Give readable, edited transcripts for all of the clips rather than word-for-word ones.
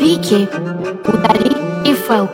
Вики, удали и фэл.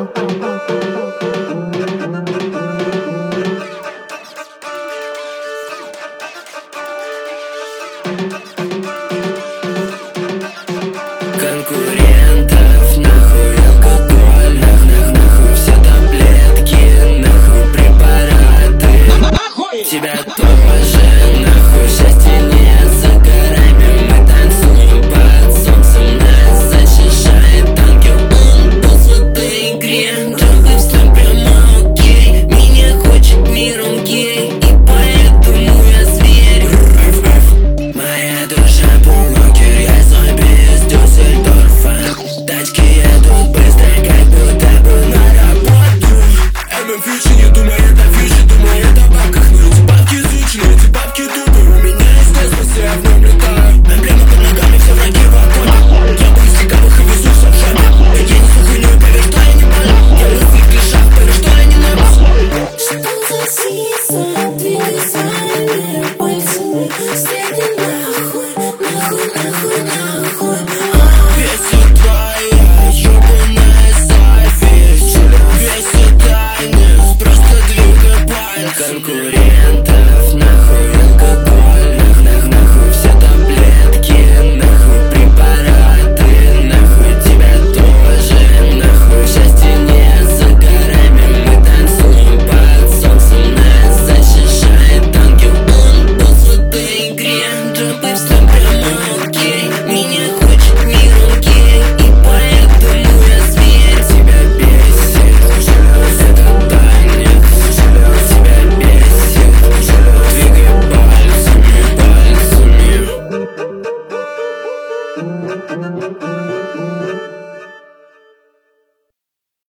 Конкурентов нахуй алкоголь, нахуй все таблетки, нахуй препараты. Тебя тоже нахуй счастье нет, загораем, мы танцуем под солнцем, нас защищает ангел, он босс в этой игре. Трогай все прямо окей, меня хочет миром гей, и поэтому я зверь. Моя душа блогер, я зомби из Дюссельдорфа. Тачки едут быстро, как будто бы на работу. МФ не думай, это фиши, думай, это в бабках. Но эти бабки изучены, эти бабки тупые. У меня есть космос, я в нем летаю. Эмблема под ногами, все враги в огонь. Я бы из легавых и везу все в шапе. Я не слухаю, поверь, что я не больно. Я в лысых клишах, поверь, что я не наброс. Что за сиса, двигай своими пальцами. Среди нахуй, нахуй, нахуй, нахуй. Весь твоя ёбаная зависть, весь тайны, просто двигай пальцами. Конкурентов нахуй алкоголь, нахуй все таблетки, нахуй препараты, нахуй тебя тоже, нахуй счастья нет, загораем, мы танцуем под солнцем, нас защищает ангел, он босс в этой игре. Дропай все прямо окей, меня хочет миром гей, и поэтому я зверь. Тебя бесит, это танец, тебя бесит, двигай пальцами, пальцами.